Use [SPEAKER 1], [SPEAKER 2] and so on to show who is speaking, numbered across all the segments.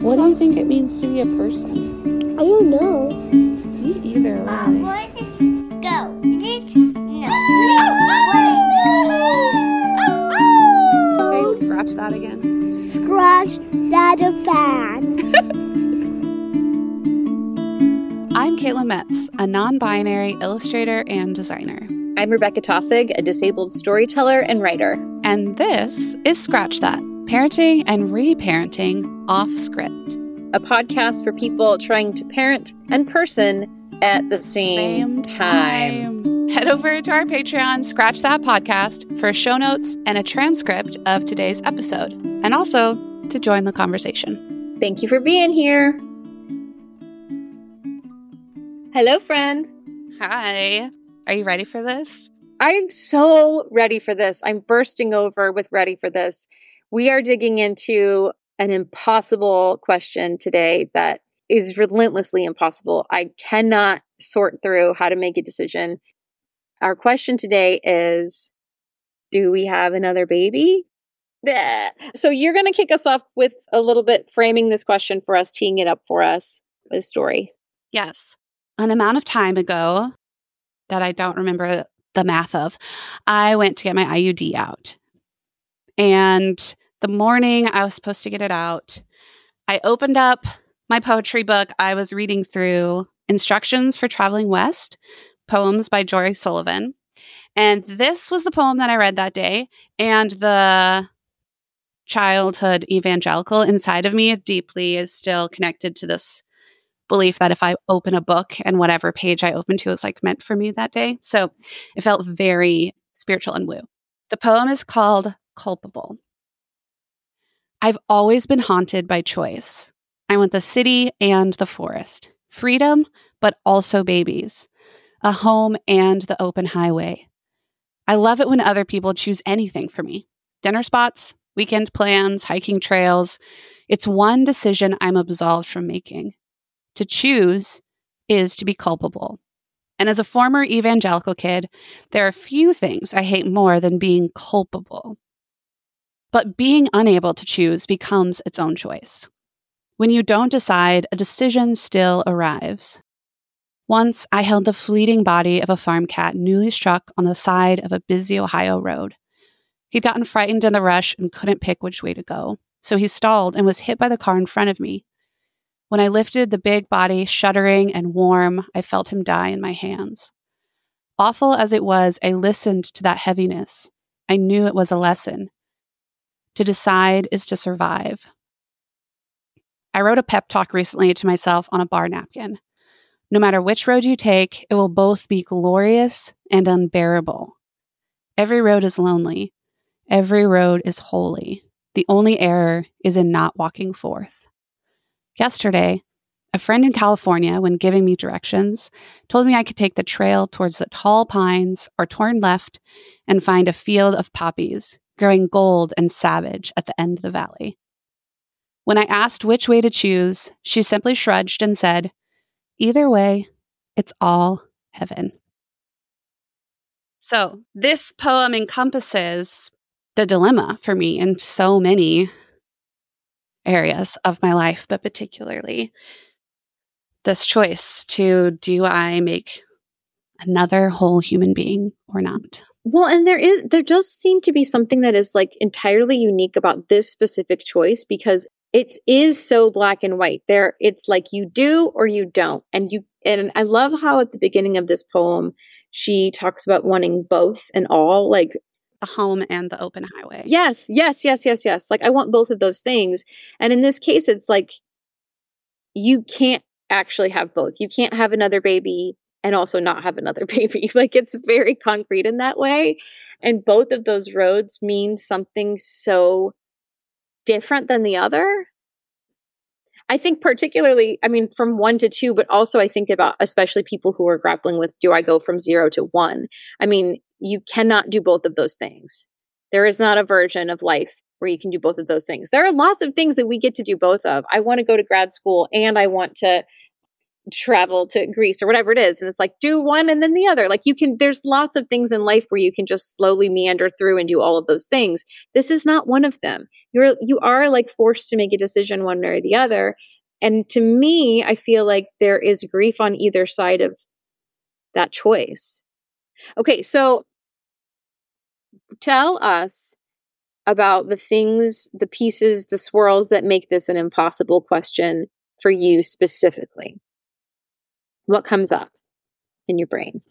[SPEAKER 1] What do you think it means to be a person?
[SPEAKER 2] I don't know.
[SPEAKER 1] Me either, really.
[SPEAKER 2] Where does this go? No.
[SPEAKER 1] Say scratch that again.
[SPEAKER 2] Scratch that a fan.
[SPEAKER 1] I'm Caitlin Metz, a non-binary illustrator and designer.
[SPEAKER 3] I'm Rebecca Tossig, a disabled storyteller and writer.
[SPEAKER 1] And this is Scratch That, parenting and reparenting off script.
[SPEAKER 3] A podcast for people trying to parent and person at the same time.
[SPEAKER 1] Head over to our Patreon, Scratch That Podcast, for show notes and a transcript of today's episode, and also to join the conversation.
[SPEAKER 3] Thank you for being here. Hello, friend.
[SPEAKER 1] Hi. Are you ready for this?
[SPEAKER 3] I'm so ready for this. I'm bursting over with ready for this. We are digging into an impossible question today that is relentlessly impossible. I cannot sort through how to make a decision. Our question today is, do we have another baby? So you're going to kick us off with a little bit framing this question for us, teeing it up for us with a story.
[SPEAKER 1] Yes. An amount of time ago that I don't remember the math of, I went to get my IUD out. And the morning I was supposed to get it out, I opened up my poetry book. I was reading through Instructions for Traveling West, poems by Joy Sullivan. And this was the poem that I read that day. And the childhood evangelical inside of me deeply is still connected to this belief that if I open a book and whatever page I open to is like meant for me that day. So it felt very spiritual and woo. The poem is called Culpable. I've always been haunted by choice. I want the city and the forest, freedom, but also babies, a home and the open highway. I love it when other people choose anything for me. Dinner spots, weekend plans, hiking trails. It's one decision I'm absolved from making. To choose is to be culpable. And as a former evangelical kid, there are few things I hate more than being culpable. But being unable to choose becomes its own choice. When you don't decide, a decision still arrives. Once, I held the fleeting body of a farm cat newly struck on the side of a busy Ohio road. He'd gotten frightened in the rush and couldn't pick which way to go, so he stalled and was hit by the car in front of me. When I lifted the big body, shuddering and warm, I felt him die in my hands. Awful as it was, I listened to that heaviness. I knew it was a lesson. To decide is to survive. I wrote a pep talk recently to myself on a bar napkin. No matter which road you take, it will both be glorious and unbearable. Every road is lonely. Every road is holy. The only error is in not walking forth. Yesterday, a friend in California, when giving me directions, told me I could take the trail towards the tall pines or turn left and find a field of poppies, growing gold and savage at the end of the valley. When I asked which way to choose, she simply shrugged and said, "Either way, it's all heaven." So this poem encompasses the dilemma for me in so many areas of my life, but particularly this choice to, do I make another whole human being or not?
[SPEAKER 3] Well, and there does seem to be something that is like entirely unique about this specific choice, because it is so black and white. It's like you do or you don't. And I love how at the beginning of this poem, she talks about wanting both and all, like
[SPEAKER 1] the home and the open highway.
[SPEAKER 3] Yes. Like I want both of those things. And in this case, it's like you can't actually have both. You can't have another baby and also not have another baby. Like it's very concrete in that way. And both of those roads mean something so different than the other. I think particularly, from 1 to 2, but also I think about especially people who are grappling with, do I go from 0 to 1? You cannot do both of those things. There is not a version of life where you can do both of those things. There are lots of things that we get to do both of. I want to go to grad school and I want to travel to Greece or whatever it is. And it's like, do one and then the other. Like there's lots of things in life where you can just slowly meander through and do all of those things. This is not one of them. You are like forced to make a decision one way or the other. And to me, I feel like there is grief on either side of that choice. Okay, so tell us about the things, the pieces, the swirls that make this an impossible question for you specifically. What comes up in your brain?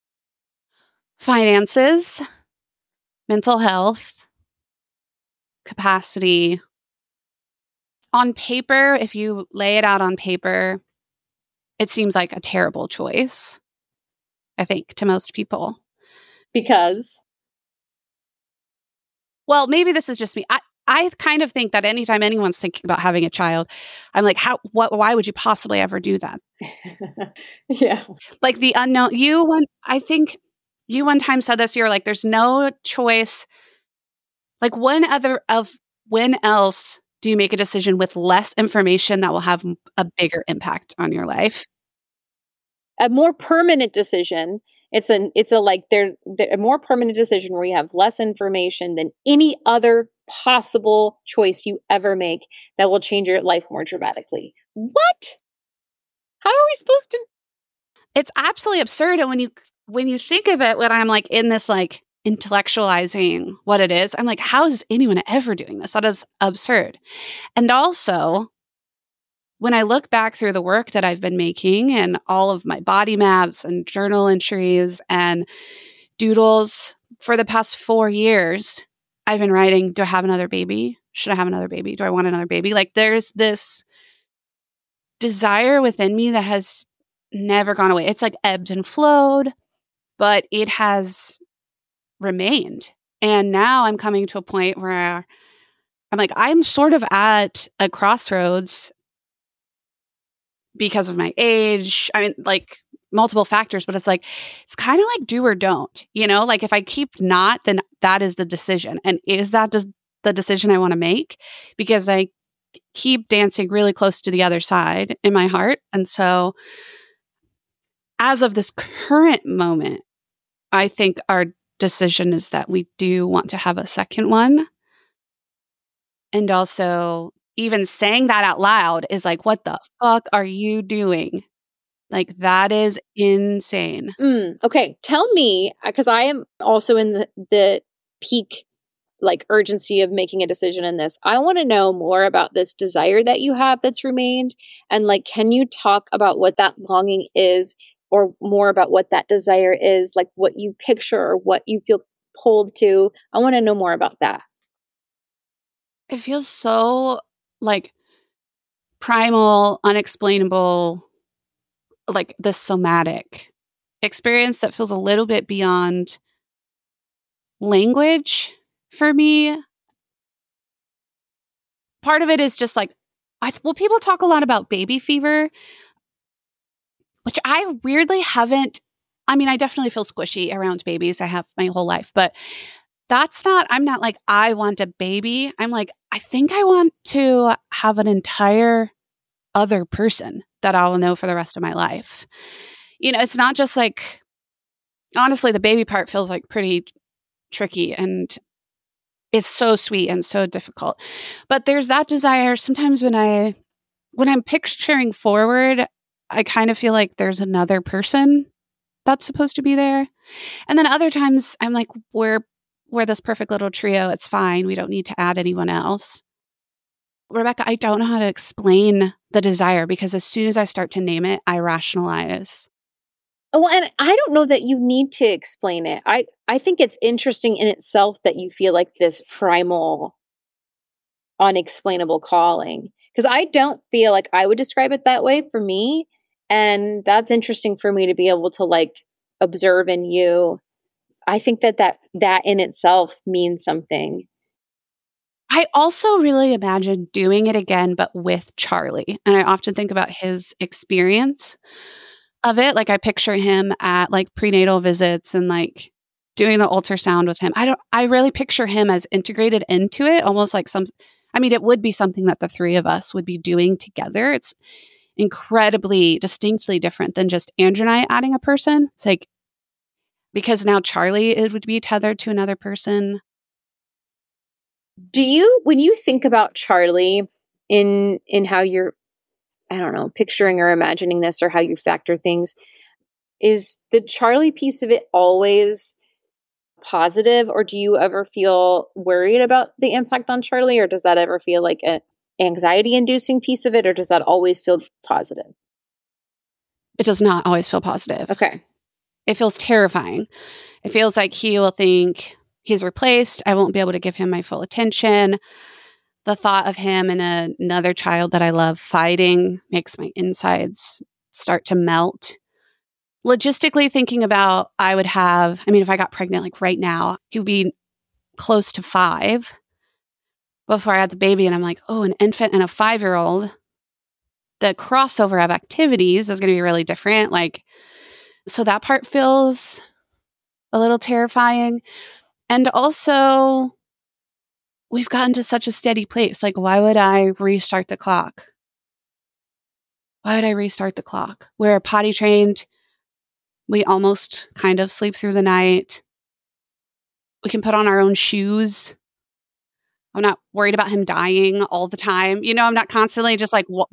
[SPEAKER 1] Finances, mental health, capacity. On paper, if you lay it out on paper, it seems like a terrible choice, I think, to most people.
[SPEAKER 3] Because?
[SPEAKER 1] Well, maybe this is just me. I kind of think that anytime anyone's thinking about having a child, I'm like, why would you possibly ever do that?
[SPEAKER 3] Yeah.
[SPEAKER 1] Like the unknown. I think you one time said this, you're like, there's no choice. Like when else do you make a decision with less information that will have a bigger impact on your life?
[SPEAKER 3] A more permanent decision. It's a more permanent decision where you have less information than any other possible choice you ever make that will change your life more dramatically. What? How are we supposed to?
[SPEAKER 1] It's absolutely absurd. And when you think of it, when I'm like in this like intellectualizing what it is, I'm like, how is anyone ever doing this? That is absurd. And also, when I look back through the work that I've been making and all of my body maps and journal entries and doodles for the past 4 years, I've been writing, do I have another baby? Should I have another baby? Do I want another baby? Like there's this desire within me that has never gone away. It's like ebbed and flowed, but it has remained. And now I'm coming to a point where I'm like, I'm sort of at a crossroads because of my age. I mean, like multiple factors, but it's like, it's kind of like do or don't, like if I keep not, then that is the decision. And is that the decision I want to make? Because I keep dancing really close to the other side in my heart. And so as of this current moment, I think our decision is that we do want to have a second one. And also, even saying that out loud is like, what the fuck are you doing? Like, that is insane.
[SPEAKER 3] Okay. Tell me, because I am also in the peak like urgency of making a decision in this. I want to know more about this desire that you have that's remained. And like, can you talk about what that longing is, or more about what that desire is, like what you picture or what you feel pulled to? I want to know more about that.
[SPEAKER 1] It feels so like primal, unexplainable, like this somatic experience that feels a little bit beyond language for me. Part of it is just like, people talk a lot about baby fever, which I weirdly haven't. I mean, I definitely feel squishy around babies. I have my whole life, but I'm not like, I want a baby. I'm like, I think I want to have an entire other person that I will know for the rest of my life. It's not just like, honestly, the baby part feels like pretty tricky and it's so sweet and so difficult. But there's that desire. Sometimes when I'm picturing forward, I kind of feel like there's another person that's supposed to be there. And then other times I'm like, we're this perfect little trio. It's fine. We don't need to add anyone else. Rebecca, I don't know how to explain the desire because as soon as I start to name it, I rationalize.
[SPEAKER 3] Well, and I don't know that you need to explain it. I think it's interesting in itself that you feel like this primal, unexplainable calling. Because I don't feel like I would describe it that way for me. And that's interesting for me to be able to like observe in you. I think that in itself means something.
[SPEAKER 1] I also really imagine doing it again, but with Charlie. And I often think about his experience of it. Like I picture him at like prenatal visits and like doing the ultrasound with him. I really picture him as integrated into it, almost like it would be something that the three of us would be doing together. incredibly distinctly different than just Andrew and I adding a person. It's like, because now Charlie, it would be tethered to another person.
[SPEAKER 3] Do you, when you think about Charlie in how you're, I don't know, picturing or imagining this, or how you factor things, is the Charlie piece of it always positive, or do you ever feel worried about the impact on Charlie, or does that ever feel like an anxiety inducing piece of it, or does that always feel positive?
[SPEAKER 1] It does not always feel positive.
[SPEAKER 3] Okay.
[SPEAKER 1] It feels terrifying. It feels like he will think he's replaced. I won't be able to give him my full attention. The thought of him and another child that I love fighting makes my insides start to melt. Logistically thinking about, if I got pregnant like right now, he would be close to 5 before I had the baby. And I'm like, oh, an infant and a 5-year-old. The crossover of activities is going to be really different. So that part feels a little terrifying. And also, we've gotten to such a steady place. Like, why would I restart the clock? We're potty trained. We almost kind of sleep through the night. We can put on our own shoes. I'm not worried about him dying all the time. I'm not constantly just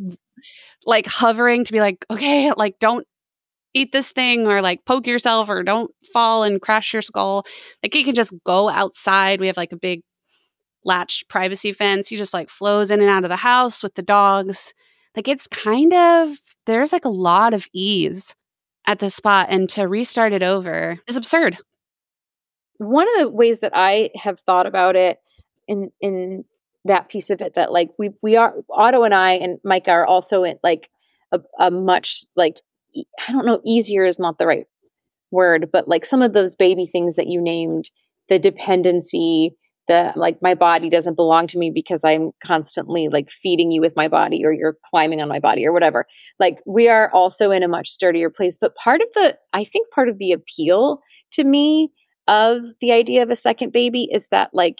[SPEAKER 1] like hovering to be like, okay, like don't eat this thing, or like poke yourself, or don't fall and crash your skull. Like, he can just go outside. We have like a big latched privacy fence. He just like flows in and out of the house with the dogs. Like, it's there's like a lot of ease at this spot, and to restart it over is absurd.
[SPEAKER 3] One of the ways that I have thought about it in that piece of it, that like we are, Otto and I and Micah are also in like a much, like, I don't know, easier is not the right word, but like some of those baby things that you named, the dependency, the like, my body doesn't belong to me because I'm constantly like feeding you with my body, or you're climbing on my body, or whatever. Like, we are also in a much sturdier place. But I think part of the appeal to me of the idea of a second baby is that like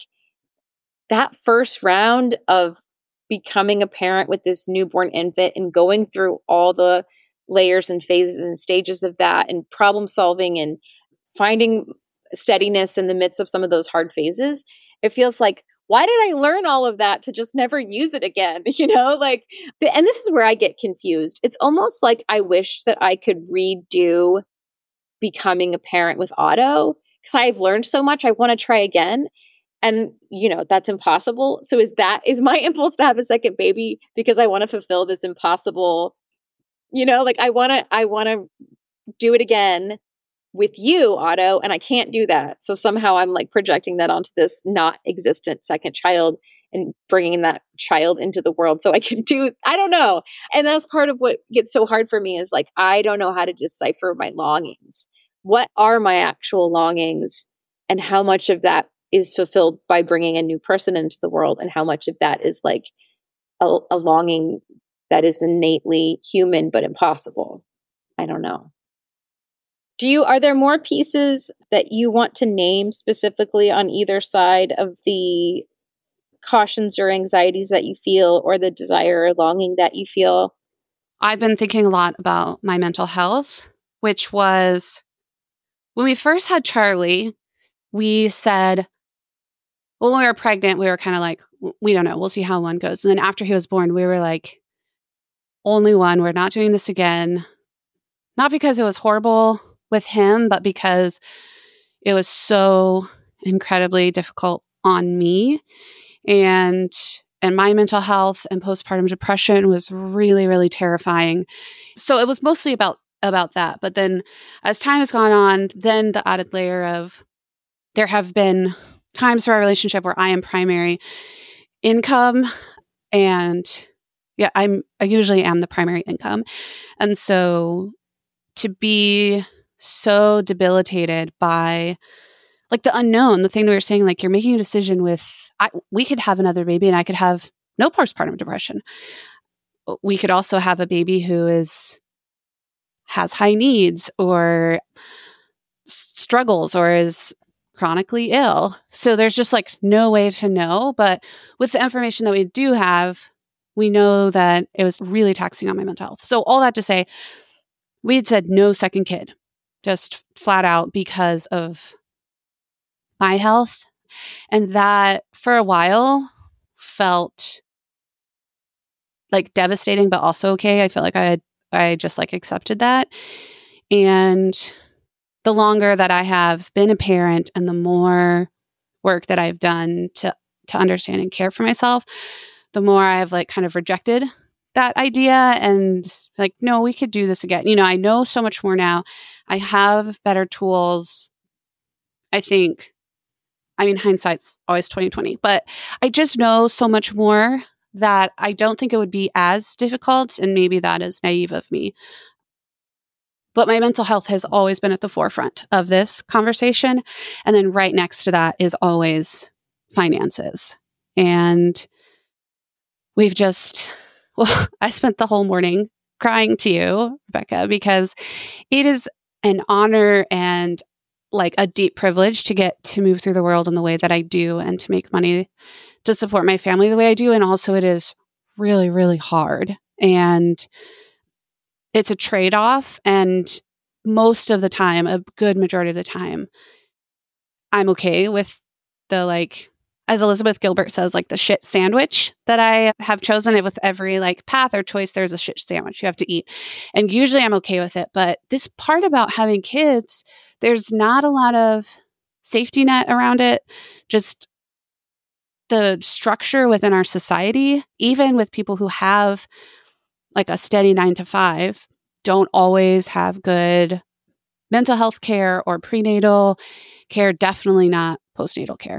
[SPEAKER 3] that first round of becoming a parent with this newborn infant and going through all the layers and phases and stages of that, and problem solving and finding steadiness in the midst of some of those hard phases. It feels like, why did I learn all of that to just never use it again? And this is where I get confused. It's almost like I wish that I could redo becoming a parent with Otto, because I've learned so much. I want to try again. And, that's impossible. So is my impulse to have a second baby because I want to fulfill this impossible, I want to do it again with you, Otto, and I can't do that. So somehow I'm like projecting that onto this not existent second child and bringing that child into the world so I can I don't know. And that's part of what gets so hard for me, is like, I don't know how to decipher my longings. What are my actual longings, and how much of that is fulfilled by bringing a new person into the world, and how much of that is like a longing that is innately human but impossible? I don't know. Are there more pieces that you want to name specifically on either side of the cautions or anxieties that you feel, or the desire or longing that you feel?
[SPEAKER 1] I've been thinking a lot about my mental health, which was, when we first had Charlie, we said, well, when we were pregnant, we were kind of like, we don't know, we'll see how one goes. And then after he was born, we were like, only one, we're not doing this again. Not because it was horrible with him, but because it was so incredibly difficult on me, and my mental health, and postpartum depression was really, really terrifying. So it was mostly about that. But then as time has gone on, then the added layer of, there have been times through our relationship where I am primary income, and I usually am the primary income. And so to be so debilitated by like the unknown, the thing that we were saying, like, you're making a decision we could have another baby and I could have no postpartum depression. We could also have a baby who has high needs, or struggles, or is chronically ill. So there's just like no way to know. But with the information that we do have, we know that it was really taxing on my mental health. So all that to say, we had said no second kid, just flat out because of my health. And that for a while felt like devastating, but also okay. I felt like I just like accepted that. And the longer that I have been a parent and the more work that I've done to understand and care for myself, the more I've like kind of rejected that idea and like, no, we could do this again. I know so much more now. I have better tools. I think, hindsight's always 20/20, but I just know so much more that I don't think it would be as difficult. And maybe that is naive of me. But my mental health has always been at the forefront of this conversation. And then right next to that is always finances. And we've just, I spent the whole morning crying to you, Rebecca, because it is an honor and like a deep privilege to get to move through the world in the way that I do and to make money to support my family the way I do. And also it is really, really hard. And it's a trade-off. And most of the time, a good majority of the time, I'm okay with the like, as Elizabeth Gilbert says, like the shit sandwich that I have chosen. With every like path or choice, there's a shit sandwich you have to eat. And usually I'm okay with it. But this part about having kids, there's not a lot of safety net around it. Just the structure within our society, even with people who have like a steady 9 to 5, don't always have good mental health care or prenatal care, definitely not postnatal care.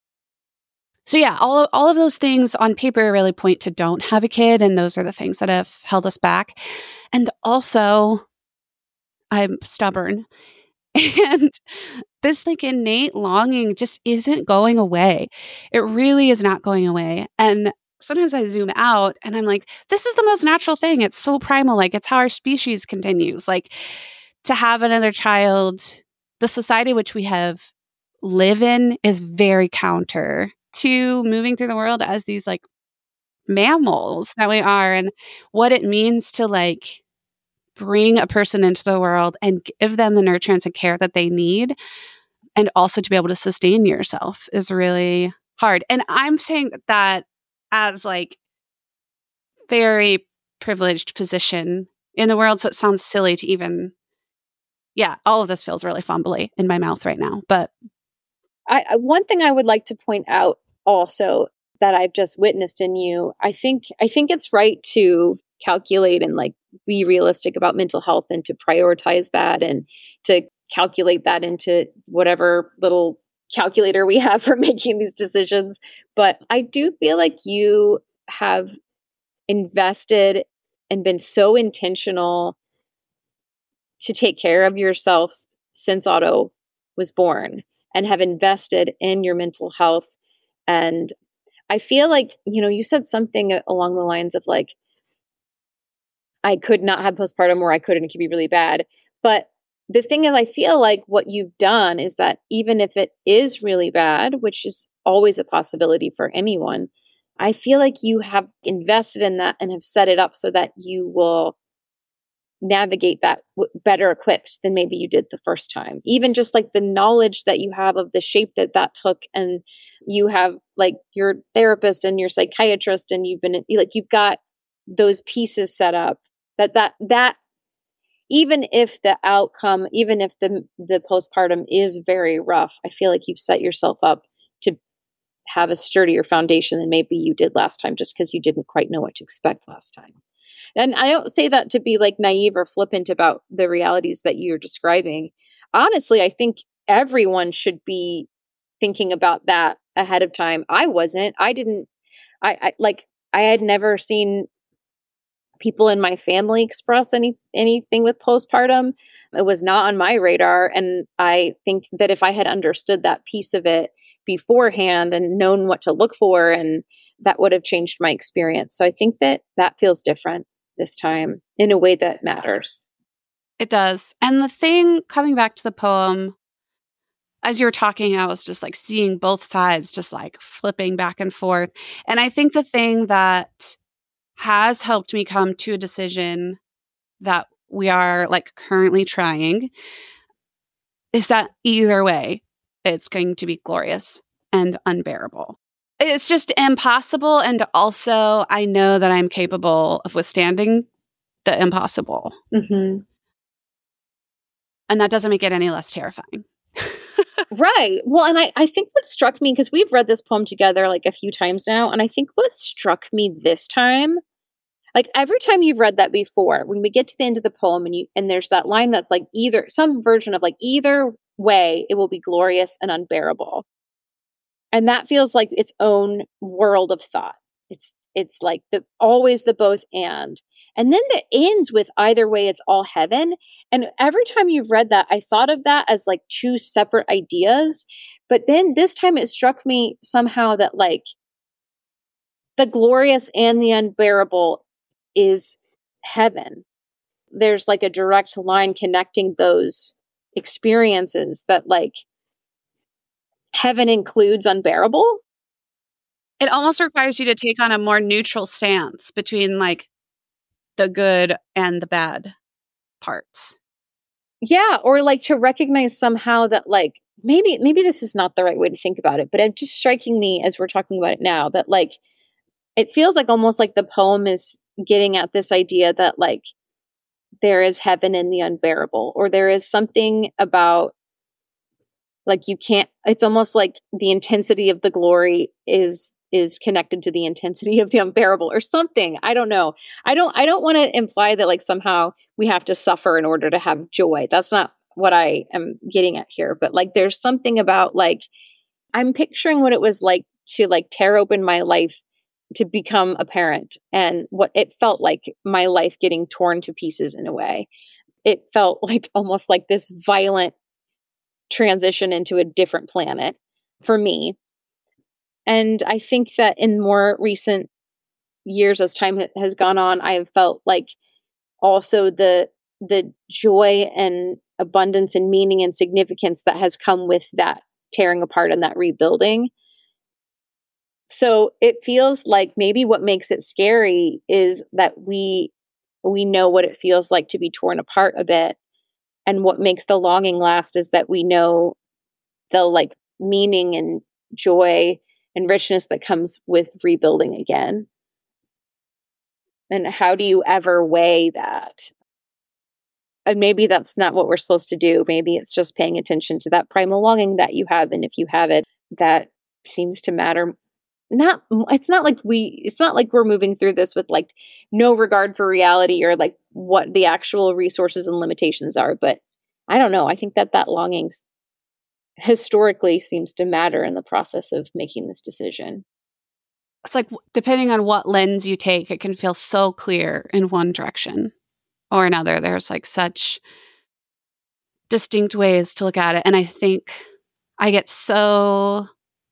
[SPEAKER 1] So yeah, all of those things on paper really point to don't have a kid. And those are the things that have held us back. And also, I'm stubborn. And this like innate longing just isn't going away. It really is not going away. And sometimes I zoom out and I'm like, this is the most natural thing. It's so primal. Like it's how our species continues. Like to have another child, the society which we have live in is very counter to moving through the world as these like mammals that we are, and what it means to like bring a person into the world and give them the nurturance and care that they need, and also to be able to sustain yourself is really hard. And I'm saying that as like very privileged position in the world, so it sounds silly to even, all of this feels really fumbly in my mouth right now. But
[SPEAKER 3] one thing I would like to point out also that I've just witnessed in you, I think it's right to calculate and like be realistic about mental health and to prioritize that and to calculate that into whatever little calculator we have for making these decisions. But I do feel like you have invested and been so intentional to take care of yourself since Otto was born and have invested in your mental health. And I feel like, you said something along the lines of like, I could not have postpartum or I could and it could be really bad. But the thing is, I feel like what you've done is that even if it is really bad, which is always a possibility for anyone, I feel like you have invested in that and have set it up so that you will navigate that better equipped than maybe you did the first time. Even just like the knowledge that you have of the shape that took, and you have like your therapist and your psychiatrist, and you've got those pieces set up that even if the outcome, even if the postpartum is very rough, I feel like you've set yourself up to have a sturdier foundation than maybe you did last time, just because you didn't quite know what to expect last time. And I don't say that to be like naive or flippant about the realities that you're describing. Honestly, I think everyone should be thinking about that ahead of time. I wasn't. I had never seen people in my family express anything with postpartum. It was not on my radar. And I think that if I had understood that piece of it beforehand and known what to look for, and that would have changed my experience. So I think that feels different this time in a way that matters.
[SPEAKER 1] It does. And the thing, coming back to the poem, as you were talking, I was just like seeing both sides, just like flipping back and forth. And I think the thing that has helped me come to a decision that we are like currently trying is that either way, it's going to be glorious and unbearable. It's just impossible. And also, I know that I'm capable of withstanding the impossible.
[SPEAKER 3] Mm-hmm.
[SPEAKER 1] And that doesn't make it any less terrifying.
[SPEAKER 3] Right. Well, and I think what struck me, because we've read this poem together like a few times now, and I think what struck me this time, like every time you've read that before, when we get to the end of the poem and there's that line that's like either some version of like either way, it will be glorious and unbearable. And that feels like its own world of thought. It's like always the both and. And then that ends with either way, it's all heaven. And every time you've read that, I thought of that as like two separate ideas. But then this time it struck me somehow that like the glorious and the unbearable is heaven. There's like a direct line connecting those experiences that like heaven includes unbearable.
[SPEAKER 1] It almost requires you to take on a more neutral stance between like the good and the bad parts.
[SPEAKER 3] Yeah, or like to recognize somehow that like maybe this is not the right way to think about it, but it's just striking me as we're talking about it now that like it feels like almost like the poem is getting at this idea that like there is heaven in the unbearable, or there is something about like you can't, it's almost like the intensity of the glory is connected to the intensity of the unbearable or something. I don't know. I don't want to imply that like somehow we have to suffer in order to have joy. That's not what I am getting at here. But like there's something about like I'm picturing what it was like to like tear open my life to become a parent and what it felt like my life getting torn to pieces in a way. It felt like almost like this violent transition into a different planet for me. And I think that in more recent years, as time has gone on, I have felt like also the joy and abundance and meaning and significance that has come with that tearing apart and that rebuilding. So it feels like maybe what makes it scary is that we know what it feels like to be torn apart a bit. And what makes the longing last is that we know the like meaning and joy and richness that comes with rebuilding again. And how do you ever weigh that? And maybe that's not what we're supposed to do. Maybe it's just paying attention to that primal longing that you have. And if you have it, that seems to matter. It's not like we're moving through this with like no regard for reality or like what the actual resources and limitations are. But I don't know. I think that longing historically seems to matter in the process of making this decision.
[SPEAKER 1] It's like, depending on what lens you take, it can feel so clear in one direction or another. There's like such distinct ways to look at it. And I think I get so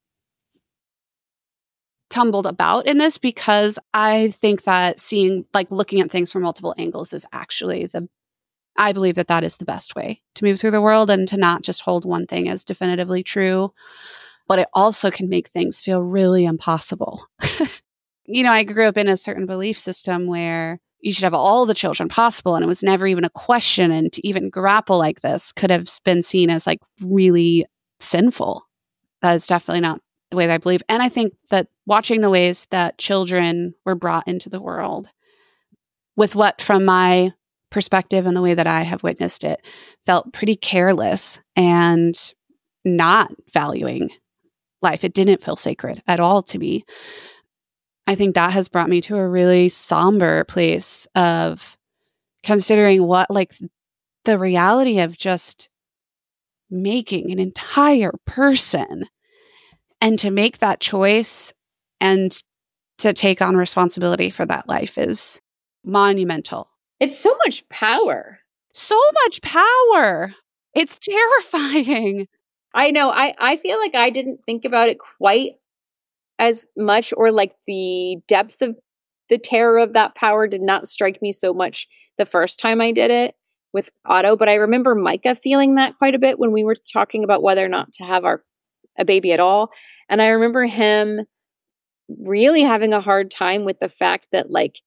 [SPEAKER 1] tumbled about in this because I think that looking at things from multiple angles is actually I believe that is the best way to move through the world and to not just hold one thing as definitively true, but it also can make things feel really impossible. I grew up in a certain belief system where you should have all the children possible, and it was never even a question, and to even grapple like this could have been seen as like really sinful. That is definitely not the way that I believe. And I think that watching the ways that children were brought into the world with what, from my perspective and the way that I have witnessed it, felt pretty careless and not valuing life. It didn't feel sacred at all to me. I think that has brought me to a really somber place of considering what like the reality of just making an entire person and to make that choice and to take on responsibility for that life is monumental.
[SPEAKER 3] It's so much power.
[SPEAKER 1] So much power. It's terrifying.
[SPEAKER 3] I know. I feel like I didn't think about it quite as much, or like the depth of the terror of that power did not strike me so much the first time I did it with Otto. But I remember Micah feeling that quite a bit when we were talking about whether or not to have a baby at all. And I remember him really having a hard time with the fact that like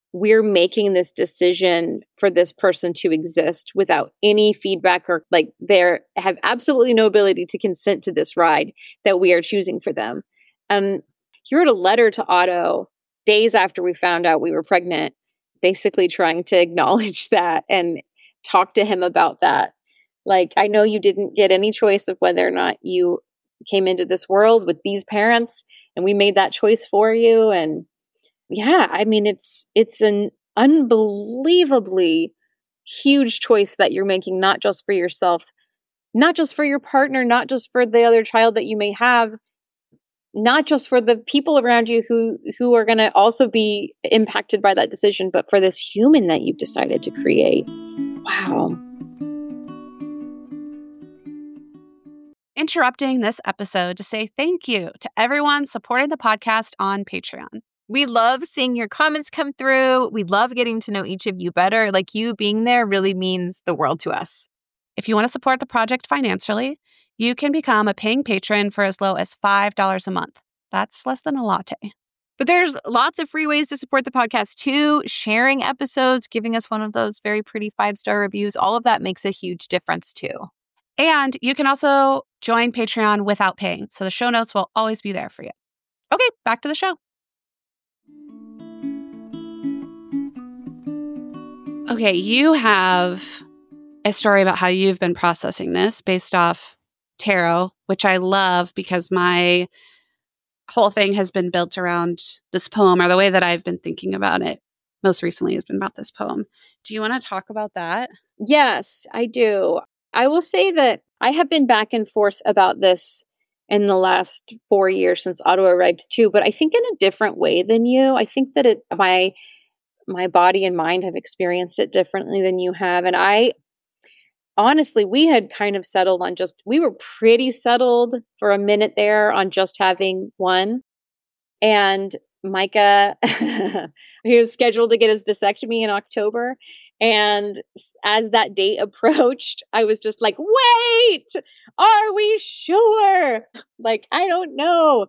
[SPEAKER 3] we're making this decision for this person to exist without any feedback, or like they have absolutely no ability to consent to this ride that we are choosing for them. He wrote a letter to Otto days after we found out we were pregnant, basically trying to acknowledge that and talk to him about that. Like, I know you didn't get any choice of whether or not you came into this world with these parents, and we made that choice for you. And yeah, I mean, it's an unbelievably huge choice that you're making, not just for yourself, not just for your partner, not just for the other child that you may have, not just for the people around you who are going to also be impacted by that decision, but for this human that you've decided to create. Wow.
[SPEAKER 1] Interrupting this episode to say thank you to everyone supporting the podcast on Patreon.
[SPEAKER 4] We love seeing your comments come through. We love getting to know each of you better. Like, you being there really means the world to us.
[SPEAKER 1] If you want to support the project financially, you can become a paying patron for as low as $5 a month. That's less than a latte.
[SPEAKER 4] But there's lots of free ways to support the podcast too. Sharing episodes, giving us one of those very pretty 5-star reviews. All of that makes a huge difference too.
[SPEAKER 1] And you can also join Patreon without paying. So the show notes will always be there for you. Okay, back to the show. Okay, you have a story about how you've been processing this based off tarot, which I love because my whole thing has been built around this poem, or the way that I've been thinking about it most recently has been about this poem. Do you want to talk about that?
[SPEAKER 3] Yes, I do. I will say that I have been back and forth about this in the last 4 years since Otto arrived too, but I think in a different way than you. I think that my body and mind have experienced it differently than you have. And I honestly, we had kind of settled on we were pretty settled for a minute there on just having one. And Micah, he was scheduled to get his vasectomy in October. And as that date approached, I was just like, wait, are we sure? Like, I don't know.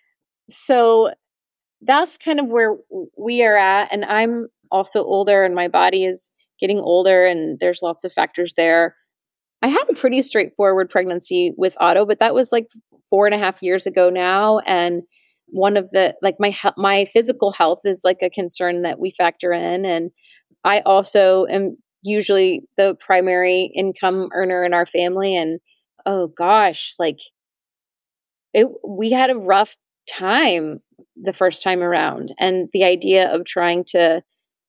[SPEAKER 3] So that's kind of where we are at. And I'm also older, and my body is getting older, and there's lots of factors there. I had a pretty straightforward pregnancy with Otto, but that was like 4.5 years ago now. And one of the, like, my physical health is like a concern that we factor in. And I also am usually the primary income earner in our family. And oh gosh, like we had a rough time the first time around. And the idea of trying to,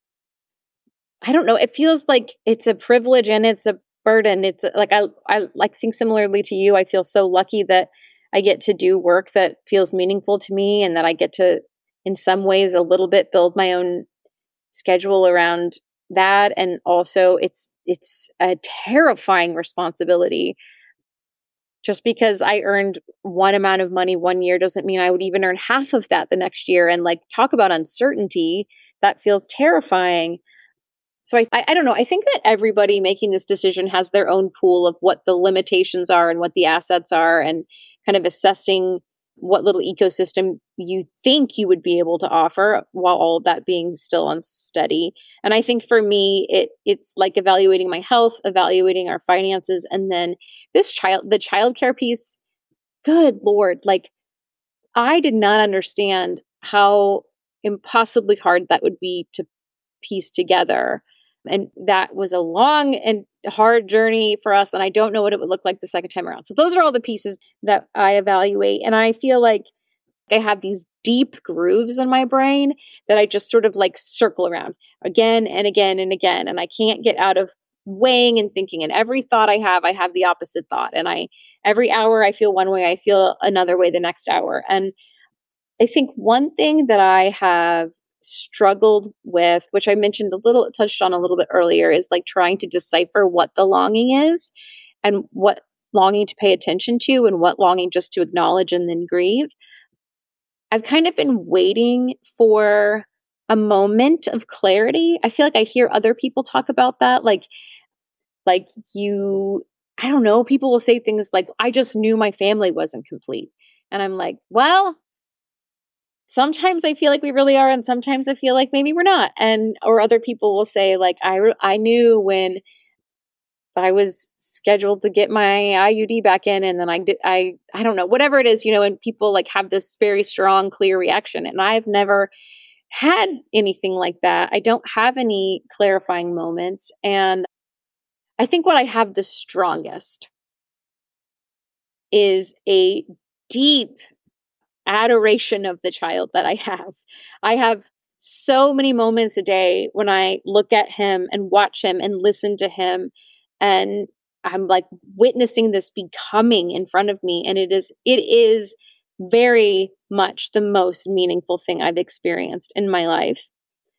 [SPEAKER 3] I don't know, it feels like it's a privilege and it's a burden. It's like, I like think similarly to you. I feel so lucky that I get to do work that feels meaningful to me, and that I get to, in some ways, a little bit build my own schedule around that. And also it's a terrifying responsibility. Just because I earned one amount of money one year doesn't mean I would even earn half of that the next year. And like, talk about uncertainty, that feels terrifying. So I don't know. I think that everybody making this decision has their own pool of what the limitations are and what the assets are, and kind of assessing what little ecosystem you think you would be able to offer while all of that being still unsteady. And I think for me, it's like evaluating my health, evaluating our finances, and then the childcare piece. Good Lord. Like, I did not understand how impossibly hard that would be to piece together. And that was a long and hard journey for us. And I don't know what it would look like the second time around. So those are all the pieces that I evaluate. And I feel like I have these deep grooves in my brain that I just sort of like circle around again and again and again. And I can't get out of weighing and thinking. And every thought I have the opposite thought. And every hour I feel one way, I feel another way the next hour. And I think one thing that I have struggled with, which I touched on a little bit earlier, is like trying to decipher what the longing is, and what longing to pay attention to, and what longing just to acknowledge and then grieve. I've kind of been waiting for a moment of clarity. I feel like I hear other people talk about that. Like I don't know, people will say things like, I just knew my family wasn't complete. And I'm like, well, sometimes I feel like we really are, and sometimes I feel like maybe we're not. And or other people will say, like, I knew when I was scheduled to get my IUD back in, and then I don't know, whatever it is, and people like have this very strong, clear reaction. And I've never had anything like that. I don't have any clarifying moments. And I think what I have the strongest is a deep adoration of the child that I have. I have so many moments a day when I look at him and watch him and listen to him, and I'm like witnessing this becoming in front of me. And it is very much the most meaningful thing I've experienced in my life.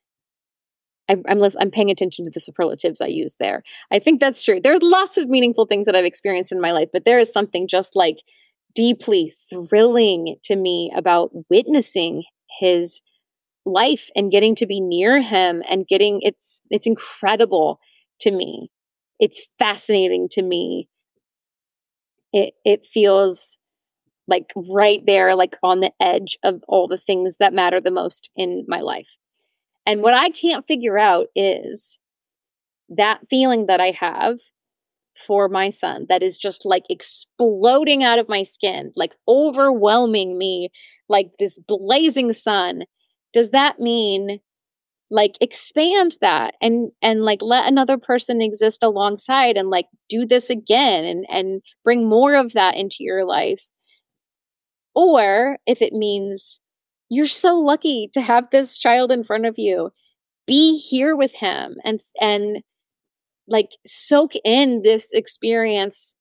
[SPEAKER 3] I'm paying attention to the superlatives I use there. I think that's true. There are lots of meaningful things that I've experienced in my life, but there is something just like deeply thrilling to me about witnessing his life and getting to be near him and it's incredible to me. It's fascinating to me. It feels like right there, like on the edge of all the things that matter the most in my life. And what I can't figure out is that feeling that I have for my son that is just like exploding out of my skin, like overwhelming me, like this blazing sun. Does that mean like expand that and like let another person exist alongside and like do this again and bring more of that into your life? Or if it means you're so lucky to have this child in front of you, be here with him and like soak in this experience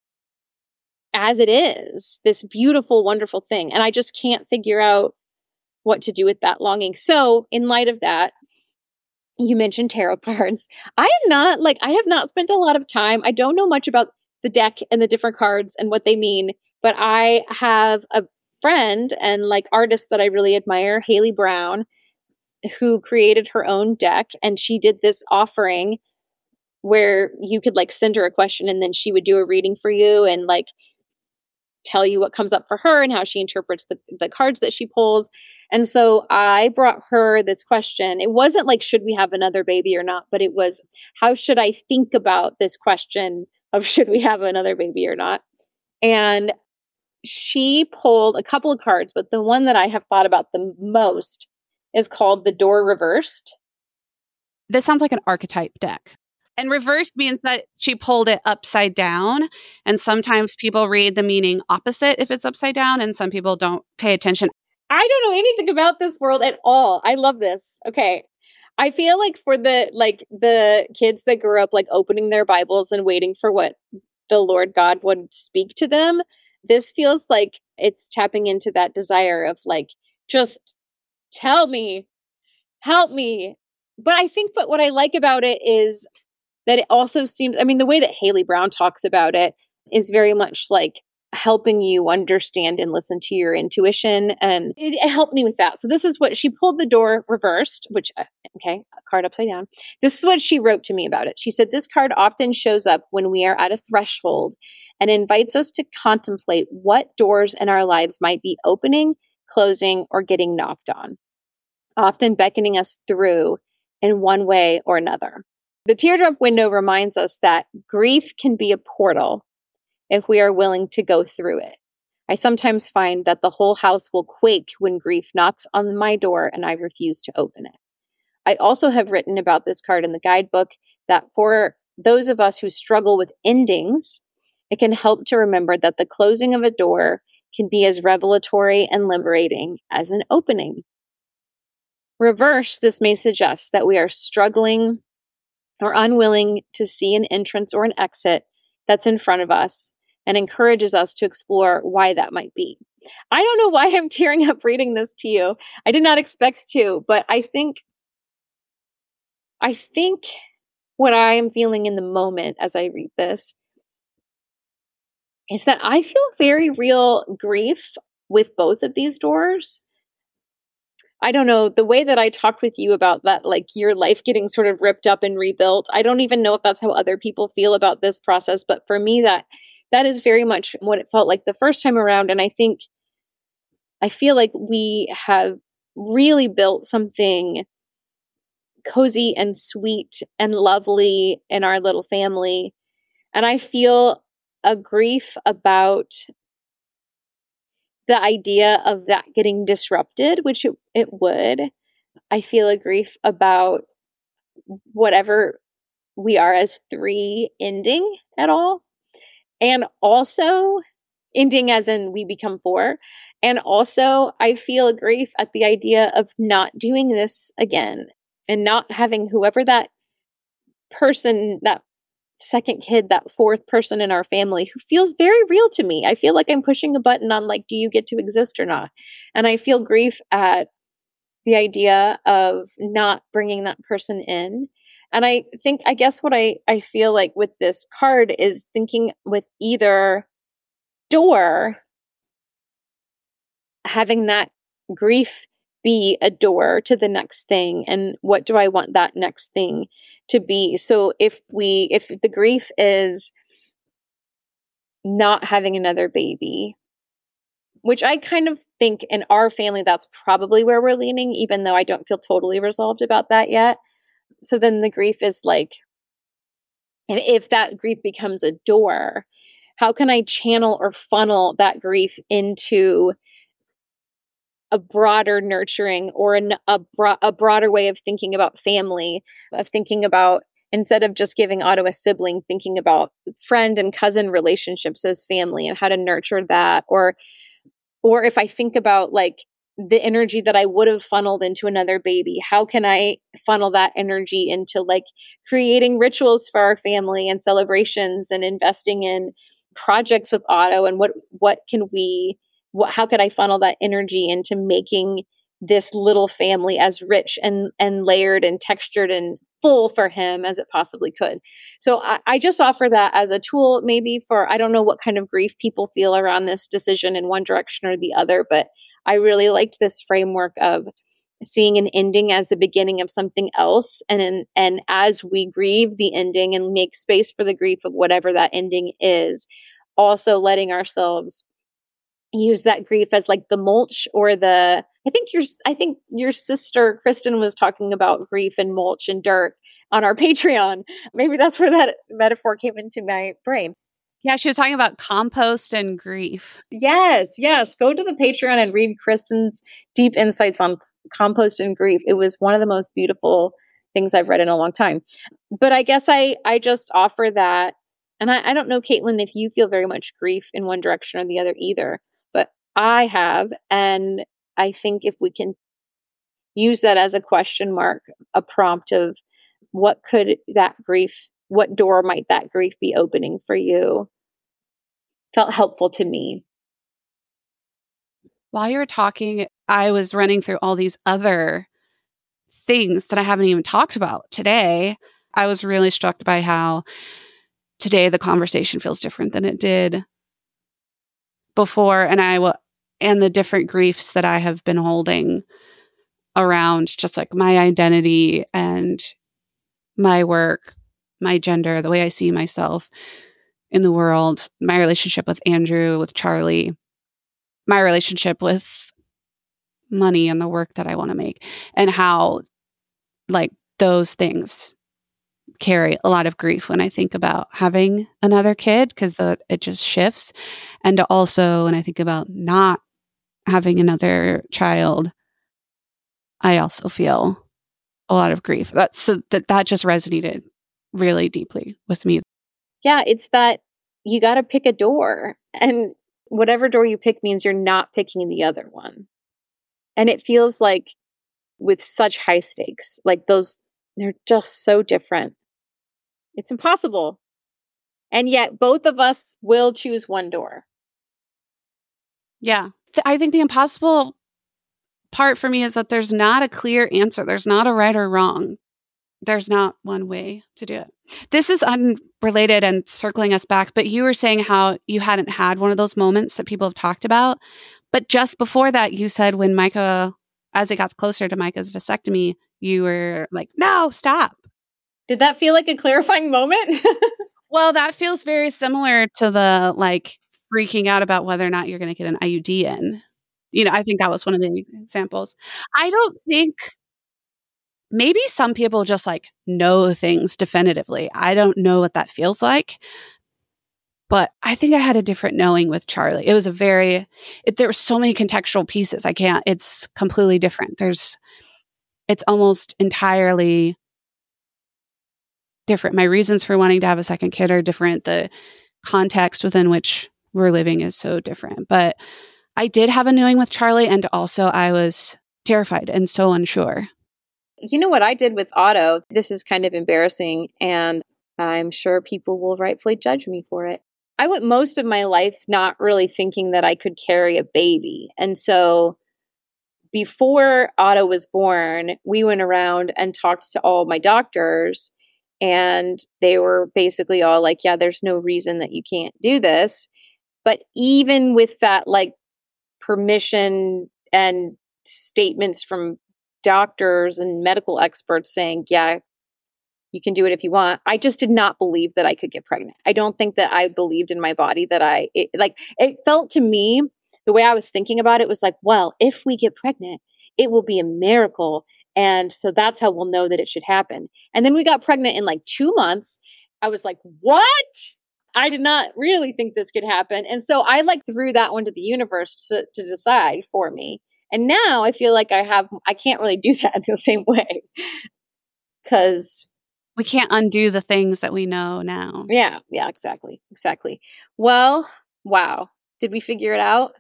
[SPEAKER 3] as it is, this beautiful, wonderful thing. And I just can't figure out what to do with that longing. So in light of that, you mentioned tarot cards. I have not spent a lot of time. I don't know much about the deck and the different cards and what they mean, but I have a friend and like artist that I really admire, Haley Brown, who created her own deck. And she did this offering where you could like send her a question and then she would do a reading for you and like tell you what comes up for her and how she interprets the cards that she pulls. And so I brought her this question. It wasn't like, should we have another baby or not? But it was, how should I think about this question of should we have another baby or not? And she pulled a couple of cards, but the one that I have thought about the most is called The Door Reversed.
[SPEAKER 1] This sounds like an archetype deck. And reversed means that she pulled it upside down. And sometimes people read the meaning opposite if it's upside down, and some people don't pay attention.
[SPEAKER 3] I don't know anything about this world at all. I love this. Okay. I feel like for the kids that grew up like opening their Bibles and waiting for what the Lord God would speak to them, this feels like it's tapping into that desire of like, just tell me, help me. But I think, but what I like about it is that it also seems, I mean, the way that Haley Brown talks about it is very much like helping you understand and listen to your intuition. And it helped me with that. So this is what she pulled. The Door Reversed, which, okay, a card upside down. This is what she wrote to me about it. She said, this card often shows up when we are at a threshold and invites us to contemplate what doors in our lives might be opening, closing, or getting knocked on, often beckoning us through in one way or another. The teardrop window reminds us that grief can be a portal if we are willing to go through it. I sometimes find that the whole house will quake when grief knocks on my door and I refuse to open it. I also have written about this card in the guidebook that for those of us who struggle with endings, it can help to remember that the closing of a door can be as revelatory and liberating as an opening. Reverse, this may suggest that we are struggling or unwilling to see an entrance or an exit that's in front of us and encourages us to explore why that might be. I don't know why I'm tearing up reading this to you. I did not expect to, but I think what I am feeling in the moment as I read this is that I feel very real grief with both of these doors. I don't know, the way that I talked with you about that, like your life getting sort of ripped up and rebuilt, I don't even know if that's how other people feel about this process. But for me, that is very much what it felt like the first time around. And I feel like we have really built something cozy and sweet and lovely in our little family. And I feel a grief about the idea of that getting disrupted, which it would. I feel a grief about whatever we are as three ending at all. And also ending as in we become four. And also I feel a grief at the idea of not doing this again and not having whoever that person, that second kid, that fourth person in our family who feels very real to me. I feel like I'm pushing a button on like, do you get to exist or not? And I feel grief at the idea of not bringing that person in. And I guess what I feel like with this card is thinking with either door, having that grief be a door to the next thing. And what do I want that next thing to be? So if the grief is not having another baby, which I kind of think in our family, that's probably where we're leaning, even though I don't feel totally resolved about that yet. So then the grief is like, if that grief becomes a door, how can I channel or funnel that grief into a broader nurturing or a broader way of thinking about family, of thinking about, instead of just giving Otto a sibling, thinking about friend and cousin relationships as family and how to nurture that. Or if I think about like the energy that I would have funneled into another baby, how can I funnel that energy into like creating rituals for our family and celebrations and investing in projects with Otto, and how could I funnel that energy into making this little family as rich and layered and textured and full for him as it possibly could. So I just offer that as a tool, maybe for, I don't know what kind of grief people feel around this decision in one direction or the other, but I really liked this framework of seeing an ending as the beginning of something else. And as we grieve the ending and make space for the grief of whatever that ending is, also letting ourselves use that grief as like the mulch or I think your sister Kristen was talking about grief and mulch and dirt on our Patreon. Maybe that's where that metaphor came into my brain.
[SPEAKER 1] Yeah, she was talking about compost and grief.
[SPEAKER 3] Yes. Go to the Patreon and read Kristen's deep insights on compost and grief. It was one of the most beautiful things I've read in a long time. But I guess I just offer that. And I don't know, Caitlin, if you feel very much grief in one direction or the other either, but I have. And I think if we can use that as a question mark, a prompt of what door might that grief be opening for you, felt helpful to me.
[SPEAKER 1] While you were talking, I was running through all these other things that I haven't even talked about today. I was really struck by how today the conversation feels different than it did before, and the different griefs that I have been holding around just like my identity and my work, my gender, the way I see myself in the world, my relationship with Andrew, with Charlie, my relationship with money and the work that I want to make, and how like those things carry a lot of grief when I think about having another kid, because it just shifts. And also when I think about not having another child, I also feel a lot of grief. That just resonated really deeply with me.
[SPEAKER 3] Yeah, it's that you got to pick a door, and whatever door you pick means you're not picking the other one. And it feels like with such high stakes, like they're just so different. It's impossible. And yet both of us will choose one door.
[SPEAKER 1] Yeah. I think the impossible part for me is that there's not a clear answer. There's not a right or wrong. There's not one way to do it. This is unrelated and circling us back, but you were saying how you hadn't had one of those moments that people have talked about. But just before that, you said when Micah, as it got closer to Micah's vasectomy, you were like, no, stop.
[SPEAKER 3] Did that feel like a clarifying moment?
[SPEAKER 1] Well, that feels very similar to the like freaking out about whether or not you're going to get an IUD in. I think that was one of the examples. I don't think, maybe some people just like know things definitively. I don't know what that feels like. But I think I had a different knowing with Charlie. It was there were so many contextual pieces. It's completely different. It's almost entirely different. My reasons for wanting to have a second kid are different. The context within which we're living is so different. But I did have a knowing with Charlie, and also I was terrified and so unsure.
[SPEAKER 3] You know what I did with Otto? This is kind of embarrassing, and I'm sure people will rightfully judge me for it. I went most of my life not really thinking that I could carry a baby. And so before Otto was born, we went around and talked to all my doctors, and they were basically all like, yeah, there's no reason that you can't do this. But even with that, like, permission and statements from doctors and medical experts saying, yeah, you can do it if you want, I just did not believe that I could get pregnant. I don't think that I believed in my body that it felt to me, the way I was thinking about it was like, well, if we get pregnant, it will be a miracle. And so that's how we'll know that it should happen. And then we got pregnant in like 2 months. I was like, what? I did not really think this could happen. And so I like threw that one to the universe to decide for me. And now I feel like I can't really do that in the same way, because
[SPEAKER 1] we can't undo the things that we know now.
[SPEAKER 3] Yeah, exactly. Well, wow. Did we figure it out?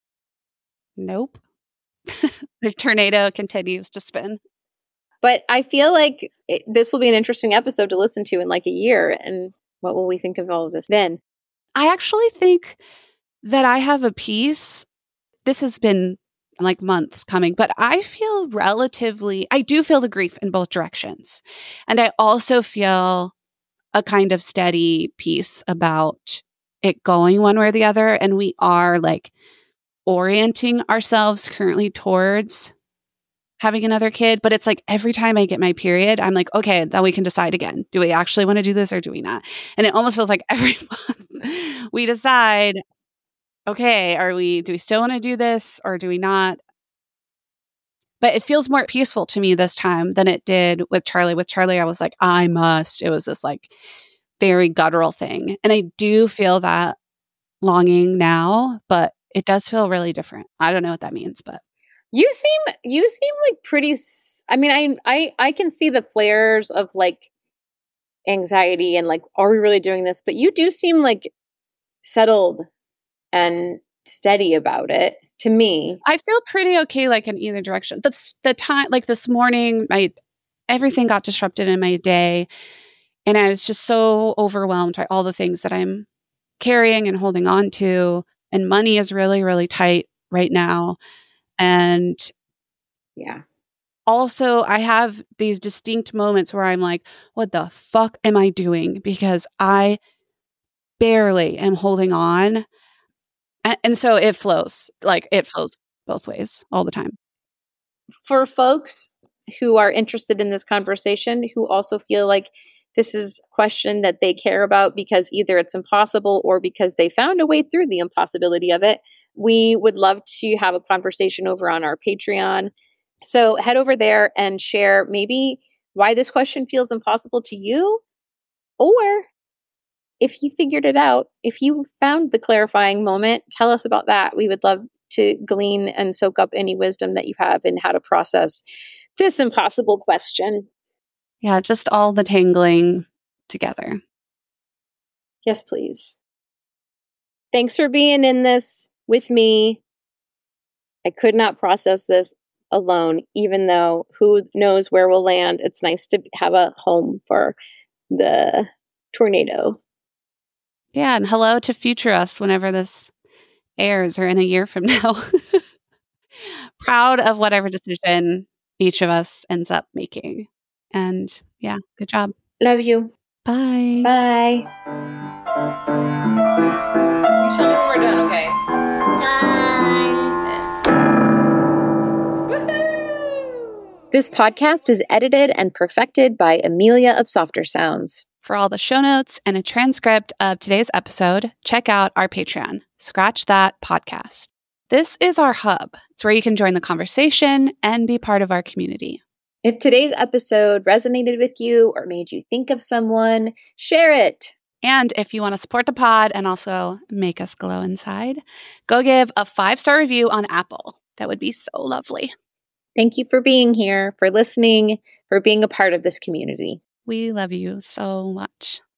[SPEAKER 1] Nope. The tornado continues to spin.
[SPEAKER 3] But I feel like this will be an interesting episode to listen to in like a year. And what will we think of all of this then?
[SPEAKER 1] I actually think that I have a piece. This has been like months coming, but I do feel the grief in both directions. And I also feel a kind of steady piece about it going one way or the other. And we are like orienting ourselves currently towards having another kid. But it's like every time I get my period, I'm like, okay, then we can decide again. Do we actually want to do this or do we not? And it almost feels like every month we decide, okay, do we still want to do this or do we not? But it feels more peaceful to me this time than it did with Charlie. With Charlie, I was like, I must. It was this like very guttural thing. And I do feel that longing now, but it does feel really different. I don't know what that means, but
[SPEAKER 3] you seem like pretty, I mean, I can see the flares of like anxiety and like, are we really doing this? But you do seem like settled and steady about it to me.
[SPEAKER 1] I feel pretty okay, like in either direction. The time, like this morning, everything got disrupted in my day, and I was just so overwhelmed by all the things that I'm carrying and holding on to, and money is really, really tight right now. And
[SPEAKER 3] yeah,
[SPEAKER 1] also I have these distinct moments where I'm like, what the fuck am I doing? Because I barely am holding on. And so it flows both ways all the time.
[SPEAKER 3] For folks who are interested in this conversation, who also feel like this is a question that they care about because either it's impossible or because they found a way through the impossibility of it, we would love to have a conversation over on our Patreon. So head over there and share maybe why this question feels impossible to you, or if you figured it out, if you found the clarifying moment, tell us about that. We would love to glean and soak up any wisdom that you have in how to process this impossible question.
[SPEAKER 1] Yeah, just all the tangling together.
[SPEAKER 3] Yes, please. Thanks for being in this with me. I could not process this alone, even though who knows where we'll land. It's nice to have a home for the tornado.
[SPEAKER 1] Yeah, and hello to future us whenever this airs or in a year from now. Proud of whatever decision each of us ends up making. And yeah, good job.
[SPEAKER 3] Love you.
[SPEAKER 1] Bye.
[SPEAKER 3] Bye.
[SPEAKER 4] You tell me when we're done, okay?
[SPEAKER 3] This podcast is edited and perfected by Amelia of Softer Sounds.
[SPEAKER 1] For all the show notes and a transcript of today's episode, check out our Patreon, Scratch That Podcast. This is our hub. It's where you can join the conversation and be part of our community.
[SPEAKER 3] If today's episode resonated with you or made you think of someone, share it.
[SPEAKER 1] And if you want to support the pod and also make us glow inside, go give a 5-star review on Apple. That would be so lovely.
[SPEAKER 3] Thank you for being here, for listening, for being a part of this community.
[SPEAKER 1] We love you so much.